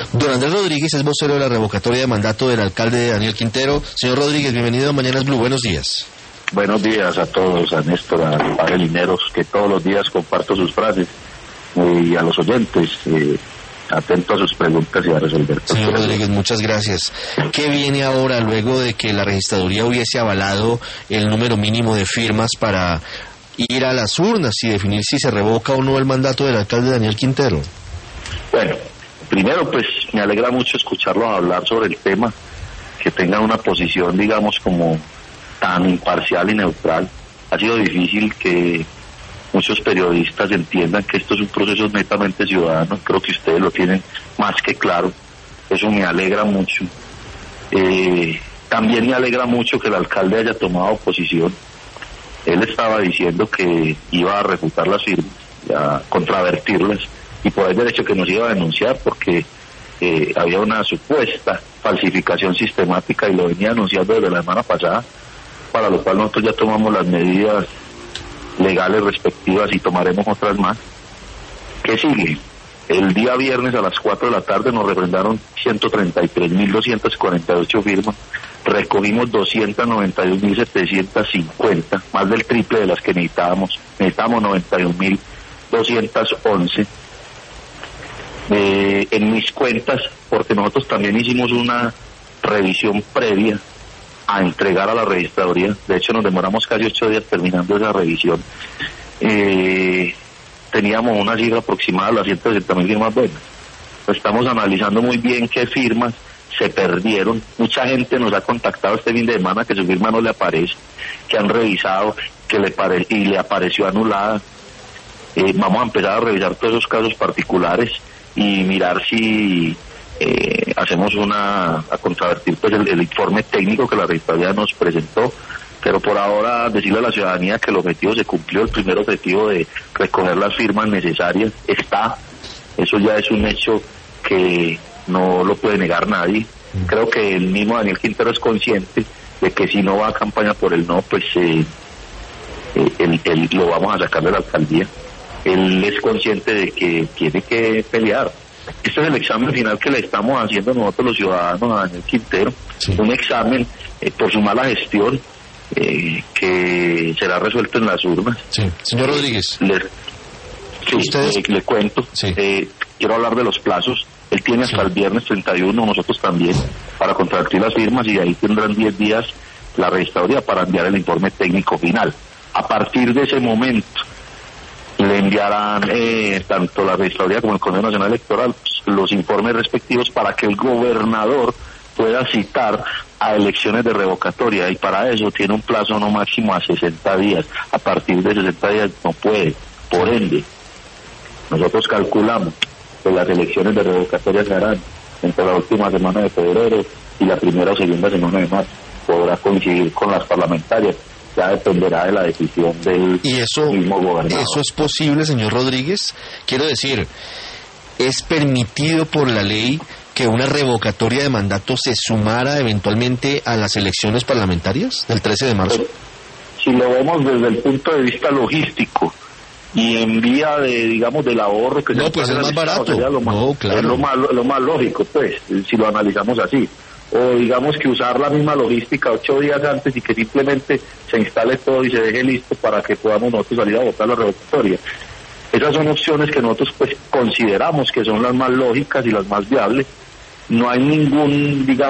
Don Andrés Rodríguez es vocero de la revocatoria de mandato del alcalde Daniel Quintero. Señor Rodríguez, bienvenido a Mañanas Blue. Buenos días. Buenos días a todos, a Néstor, a Padre Lineros, que todos los días comparto sus frases, y a los oyentes, atento a sus preguntas y a resolver. Señor Rodríguez, muchas gracias. ¿Qué viene ahora luego de que la registraduría hubiese avalado el número mínimo de firmas para ir a las urnas y definir si se revoca o no el mandato del alcalde Daniel Quintero? Bueno, primero pues me alegra mucho escucharlos hablar sobre el tema, que tengan una posición, digamos, como tan imparcial y neutral. Ha sido difícil que muchos periodistas entiendan que esto es un proceso netamente ciudadano. Creo que ustedes lo tienen más que claro. Eso me alegra mucho. También me alegra mucho que el alcalde haya tomado posición. Él estaba diciendo que iba a refutar las firmas, a contravertirlas, y por el derecho que nos iba a denunciar porque había una supuesta falsificación sistemática, y lo venía anunciando desde la semana pasada, para lo cual nosotros ya tomamos las medidas legales respectivas y tomaremos otras más. ¿Qué sigue? El día viernes a las 4 de la tarde nos refrendaron 133.248 firmas, recogimos 292.750, más del triple de las que necesitábamos 91.211. En mis cuentas, porque nosotros también hicimos una revisión previa a entregar a la registraduría, de hecho nos demoramos casi 8 días terminando esa revisión, teníamos una cifra aproximada de las 160.000 firmas buenas. Estamos analizando muy bien qué firmas se perdieron. Mucha gente nos ha contactado este fin de semana que su firma no le aparece, que han revisado que le apareció anulada. Vamos a empezar a revisar todos esos casos particulares y mirar si hacemos a contravertir pues el informe técnico que la registraduría nos presentó, pero por ahora decirle a la ciudadanía que el objetivo se cumplió. El primer objetivo de recoger las firmas necesarias está, eso ya es un hecho que no lo puede negar nadie. Creo que el mismo Daniel Quintero es consciente de que si no va a campaña por el no, pues él lo vamos a sacar de la alcaldía. Él es consciente de que tiene que pelear. Este es el examen final que le estamos haciendo nosotros los ciudadanos a Daniel Quintero, sí. Un examen por su mala gestión que será resuelto en las urnas. Sí. Señor Rodríguez, le cuento, sí. Quiero hablar de los plazos. Él tiene hasta el viernes 31, nosotros también, para contravertir las firmas, y ahí tendrán 10 días la registraduría para enviar el informe técnico final. A partir de ese momento le enviarán tanto la registraduría como el Consejo Nacional Electoral los informes respectivos para que el gobernador pueda citar a elecciones de revocatoria, y para eso tiene un plazo no máximo a 60 días. A partir de 60 días no puede. Por ende, nosotros calculamos que las elecciones de revocatoria se harán entre la última semana de febrero y la primera o segunda semana de marzo. Podrá coincidir con las parlamentarias. Ya dependerá de la decisión del mismo gobernador. ¿Eso es posible, señor Rodríguez? Quiero decir, ¿es permitido por la ley que una revocatoria de mandato se sumara eventualmente a las elecciones parlamentarias del 13 de marzo? Si lo vemos desde el punto de vista logístico y en vía de, digamos, del ahorro que no, pues es más barato. Es lo más lógico, pues, si lo analizamos así. O digamos que usar la misma logística 8 días antes y que simplemente se instale todo y se deje listo para que podamos nosotros salir a votar la revocatoria. Esas son opciones que nosotros pues consideramos que son las más lógicas y las más viables. No hay ninguna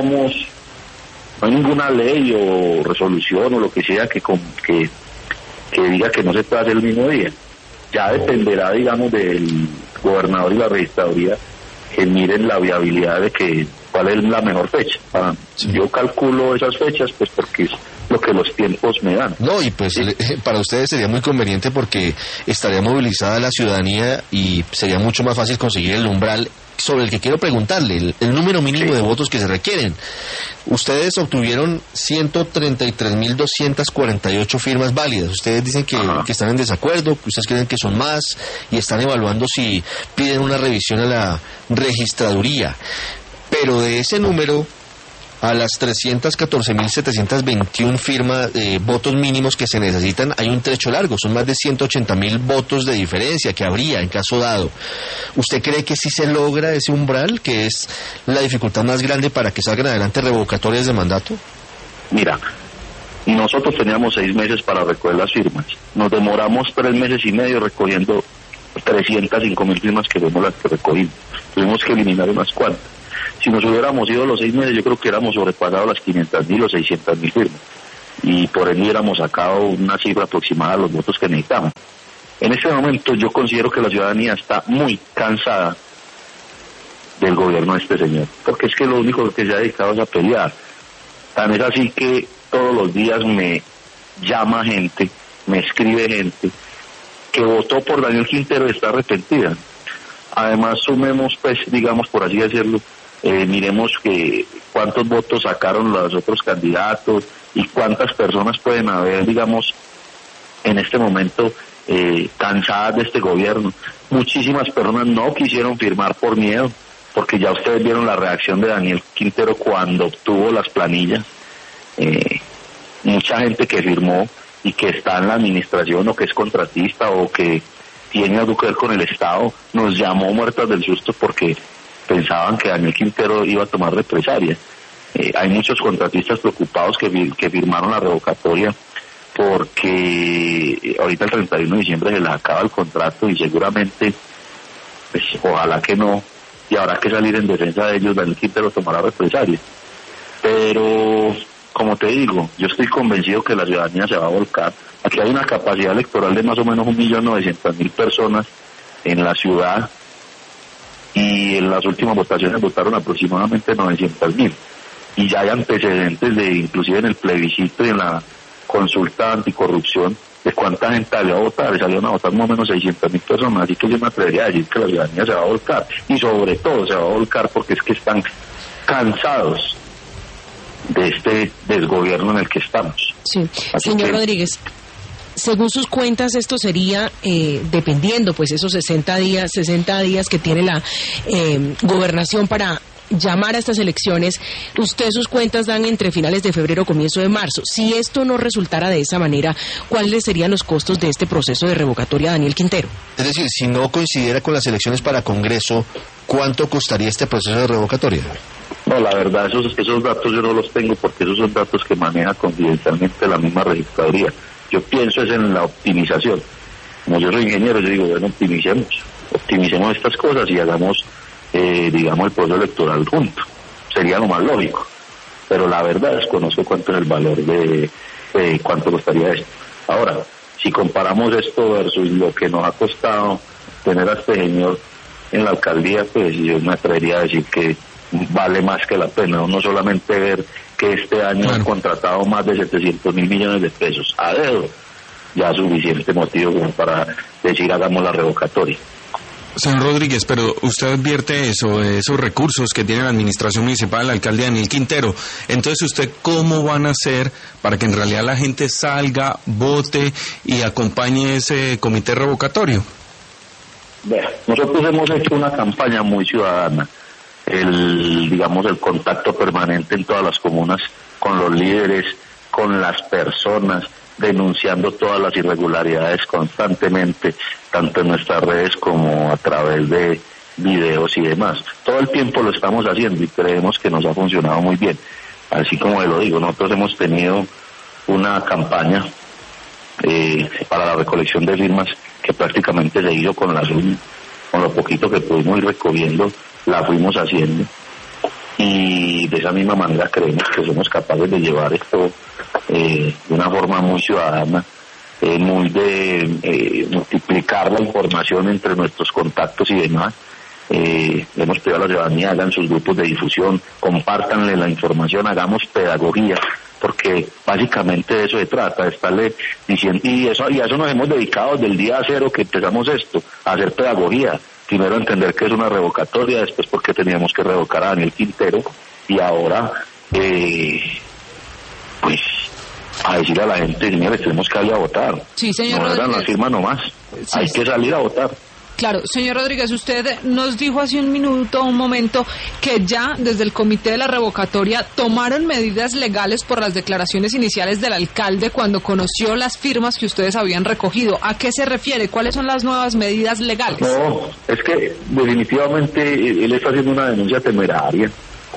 ley o resolución o lo que sea que diga que no se puede hacer el mismo día. Ya dependerá, digamos, del gobernador y la registraduría que miren la viabilidad de cuál es la mejor fecha. Yo calculo esas fechas pues porque es lo que los tiempos me dan. No, y pues ¿sí? Para ustedes sería muy conveniente porque estaría movilizada la ciudadanía y sería mucho más fácil conseguir el umbral sobre el que quiero preguntarle, el número mínimo de votos que se requieren. Ustedes obtuvieron 133.248 firmas válidas. Ustedes dicen que están en desacuerdo, que ustedes creen que son más y están evaluando si piden una revisión a la registraduría. Pero de ese número, a las 314.721 firmas, votos mínimos que se necesitan, hay un trecho largo, son más de 180.000 votos de diferencia que habría en caso dado. ¿Usted cree que sí se logra ese umbral, que es la dificultad más grande para que salgan adelante revocatorias de mandato? Mira, nosotros teníamos 6 meses para recoger las firmas. Nos demoramos 3 meses y medio recogiendo 305.000 firmas, que fuimos las que recogimos. Tuvimos que eliminar unas cuantas. Si nos hubiéramos ido los 6 meses, yo creo que hubiéramos sobrepasado las 500.000 o 600.000 firmas. Y por ende hubiéramos sacado una cifra aproximada de los votos que necesitamos. En este momento yo considero que la ciudadanía está muy cansada del gobierno de este señor. Porque es que lo único que se ha dedicado es a pelear. Tan es así que todos los días me llama gente, me escribe gente que votó por Daniel Quintero y está arrepentida. Además, sumemos, pues, digamos, por así decirlo, miremos que cuántos votos sacaron los otros candidatos y cuántas personas pueden haber, digamos, en este momento cansadas de este gobierno. Muchísimas personas no quisieron firmar por miedo, porque ya ustedes vieron la reacción de Daniel Quintero cuando obtuvo las planillas. Mucha gente que firmó y que está en la administración o que es contratista o que tiene algo que ver con el Estado, nos llamó muertas del susto porque pensaban que Daniel Quintero iba a tomar represalias. Hay muchos contratistas preocupados que firmaron la revocatoria porque ahorita el 31 de diciembre se les acaba el contrato y seguramente, pues ojalá que no, y habrá que salir en defensa de ellos. Daniel Quintero tomará represalias. Pero, como te digo, yo estoy convencido que la ciudadanía se va a volcar. Aquí hay una capacidad electoral de más o menos 1.900.000 personas en la ciudad, y en las últimas votaciones votaron aproximadamente 900.000. Y ya hay antecedentes de, inclusive en el plebiscito y en la consulta anticorrupción, de cuánta gente salió a votar, y salieron a votar más o menos 600.000 personas, así que yo me atrevería a decir que la ciudadanía se va a volcar, y sobre todo se va a volcar porque es que están cansados de este desgobierno en el que estamos. Sí, señor Rodríguez, según sus cuentas, esto sería, dependiendo, pues, esos 60 días que tiene la gobernación para llamar a estas elecciones, usted sus cuentas dan entre finales de febrero o comienzo de marzo. Si esto no resultara de esa manera, ¿cuáles serían los costos de este proceso de revocatoria a Daniel Quintero? Es decir, si no coincidiera con las elecciones para Congreso, ¿cuánto costaría este proceso de revocatoria? No, la verdad, esos datos yo no los tengo porque esos son datos que maneja confidencialmente la misma registraduría. Yo pienso es en la optimización. Como yo soy ingeniero, yo digo, bueno, optimicemos estas cosas y hagamos, digamos, el proceso electoral junto. Sería lo más lógico. Pero la verdad desconozco cuánto es el valor de cuánto costaría esto. Ahora, si comparamos esto versus lo que nos ha costado tener a este señor en la alcaldía, pues yo me atrevería a decir que vale más que la pena. No solamente ver que este año han contratado más de 700.000 millones de pesos a dedo, ya suficiente motivo como para decir hagamos la revocatoria. Señor Rodríguez, pero usted advierte esos recursos que tiene la administración municipal, la alcaldía Daniel Quintero. Entonces, ¿usted cómo van a hacer para que en realidad la gente salga, vote y acompañe ese comité revocatorio? Bueno, nosotros hemos hecho una campaña muy ciudadana. El contacto permanente en todas las comunas con los líderes, con las personas, denunciando todas las irregularidades constantemente, tanto en nuestras redes como a través de videos y demás. Todo el tiempo lo estamos haciendo y creemos que nos ha funcionado muy bien. Así como lo digo, nosotros hemos tenido una campaña para la recolección de firmas que prácticamente se hizo con lo poquito que pudimos ir recogiendo, la fuimos haciendo, y de esa misma manera creemos que somos capaces de llevar esto de una forma muy ciudadana, muy de multiplicar la información entre nuestros contactos y demás. Hemos pedido a la ciudadanía, hagan sus grupos de difusión, compártanle la información, hagamos pedagogía, porque básicamente de eso se trata, de estarle diciendo, y a eso nos hemos dedicado desde el día cero que empezamos esto, a hacer pedagogía. Primero entender que es una revocatoria, después porque teníamos que revocar a Daniel Quintero, y ahora pues a decirle a la gente, señores, tenemos que ir a votar. Sí, señor no Rodríguez. hagan la firma nomás, Sí, hay que salir a votar. Claro, señor Rodríguez, usted nos dijo hace un momento, que ya desde el comité de la revocatoria tomaron medidas legales por las declaraciones iniciales del alcalde cuando conoció las firmas que ustedes habían recogido. ¿A qué se refiere? ¿Cuáles son las nuevas medidas legales? No, es que definitivamente él está haciendo una denuncia temeraria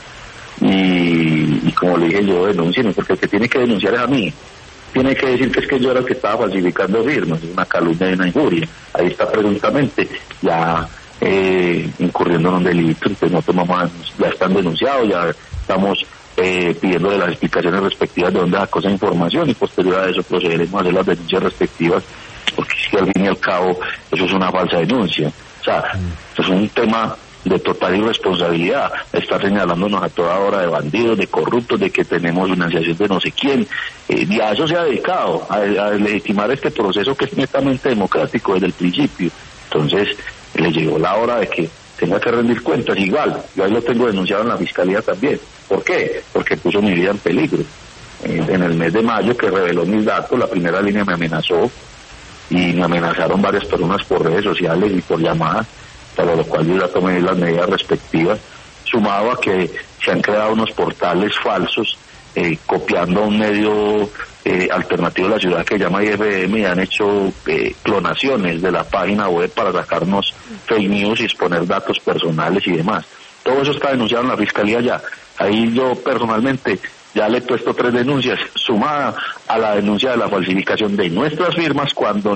y como le dije yo, denúncienme, porque el que tiene que denunciar es a mí. Tiene que decir que es que yo era el que estaba falsificando firmas, es una calumnia y una injuria. Ahí está presuntamente ya incurriendo en un delito, entonces no tomamos, ya están denunciados, ya estamos pidiéndole las explicaciones respectivas de dónde sacó esa información y posterior a eso procederemos a hacer las denuncias respectivas, porque si al fin y al cabo eso es una falsa denuncia. O sea, eso es un tema de total irresponsabilidad, está señalándonos a toda hora de bandidos, de corruptos, de que tenemos financiación de no sé quién, y a eso se ha dedicado, a legitimar este proceso que es netamente democrático desde el principio. Entonces le llegó la hora de que tenga que rendir cuentas. Igual, yo ahí lo tengo denunciado en la fiscalía también. ¿Por qué? Porque puso mi vida en peligro. En el mes de mayo, que reveló mis datos, la primera línea me amenazó y me amenazaron varias personas por redes sociales y por llamadas, para lo cual yo ya tomé las medidas respectivas, sumado a que se han creado unos portales falsos, copiando un medio alternativo de la ciudad que se llama IFM, y han hecho clonaciones de la página web para sacarnos fake news y exponer datos personales y demás. Todo eso está denunciado en la fiscalía ya. Ahí yo personalmente ya le he puesto 3 denuncias, sumada a la denuncia de la falsificación de nuestras firmas cuando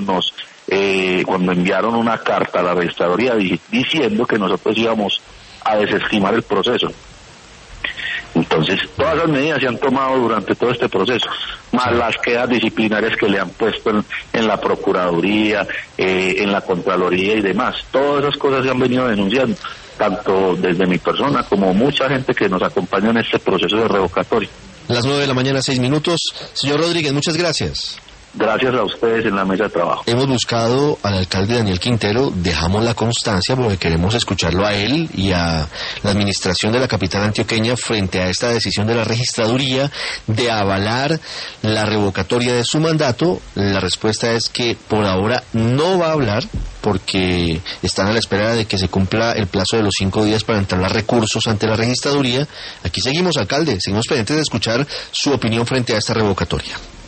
enviaron una carta a la registraduría diciendo que nosotros íbamos a desestimar el proceso. Entonces, todas las medidas se han tomado durante todo este proceso, más las quedas disciplinarias que le han puesto en la Procuraduría, en la Contraloría y demás. Todas esas cosas se han venido denunciando, tanto desde mi persona como mucha gente que nos acompaña en este proceso de revocatoria. Las 9:06 a.m. Señor Rodríguez, muchas gracias. Gracias a ustedes en la mesa de trabajo. Hemos buscado al alcalde Daniel Quintero, dejamos la constancia porque queremos escucharlo a él y a la administración de la capital antioqueña frente a esta decisión de la registraduría de avalar la revocatoria de su mandato. La respuesta es que por ahora no va a hablar porque están a la espera de que se cumpla el plazo de los 5 días para entrar recursos ante la registraduría. Aquí seguimos, alcalde, seguimos pendientes de escuchar su opinión frente a esta revocatoria.